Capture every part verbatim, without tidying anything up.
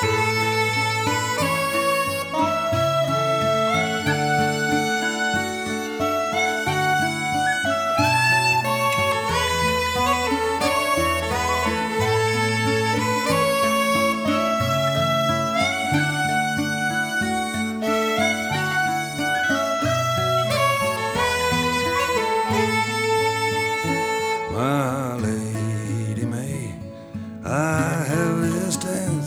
My Lady May, I have this dance.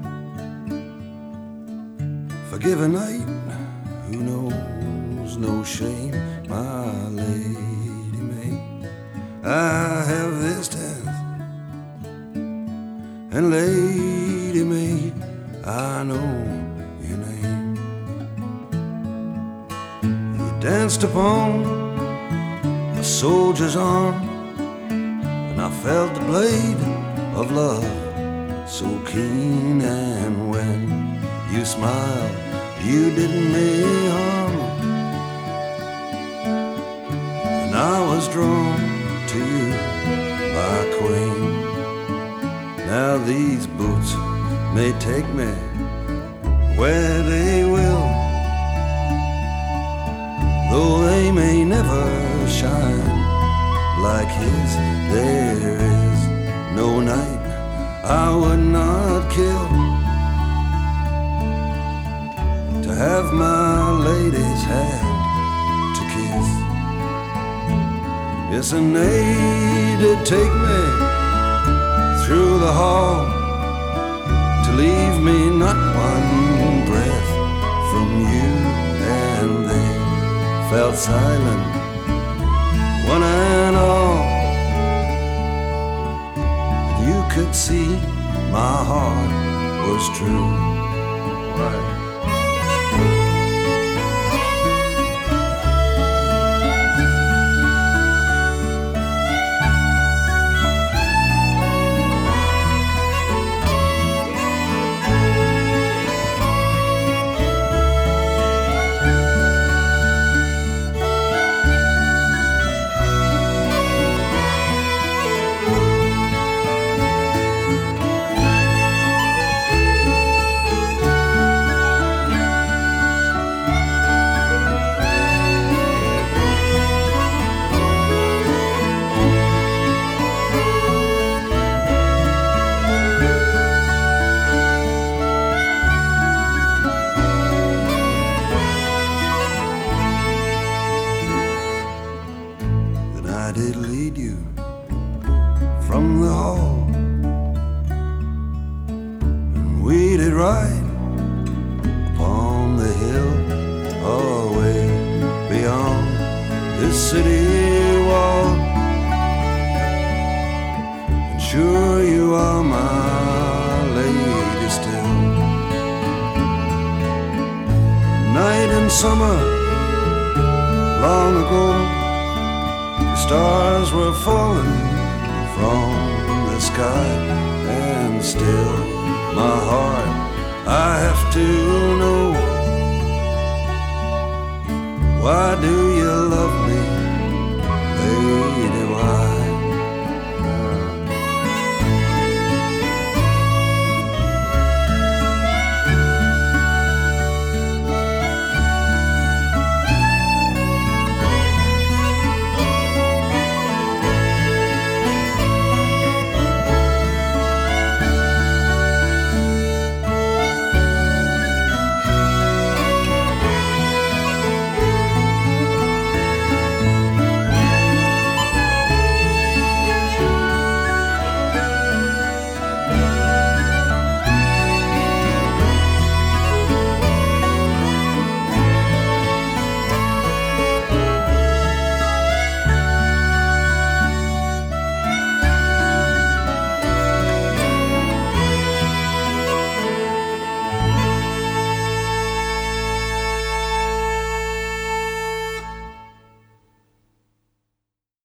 Forgive a night who knows no shame. My Lady May, I have this dance. And Lady May, I know your name. You danced upon a soldier's arm, and I felt the blade of love so keen. And when you smiled, you didn't mean harm, and I was drawn to you, my queen. Now these boots may take me where they will, though they may never shine like his. There is no night I would not kill to have my lady's hand to kiss. Yes, and they did take me through the hall to leave me not one breath from you, and they fell silent, one and all. You could see my heart was true. Right. I did lead you from the hall, and we did ride upon the hill, away beyond this city wall. And sure you are my lady still. Night and summer long ago, the stars were falling from the sky, and still my heart, I have to know, why do you love me, lady?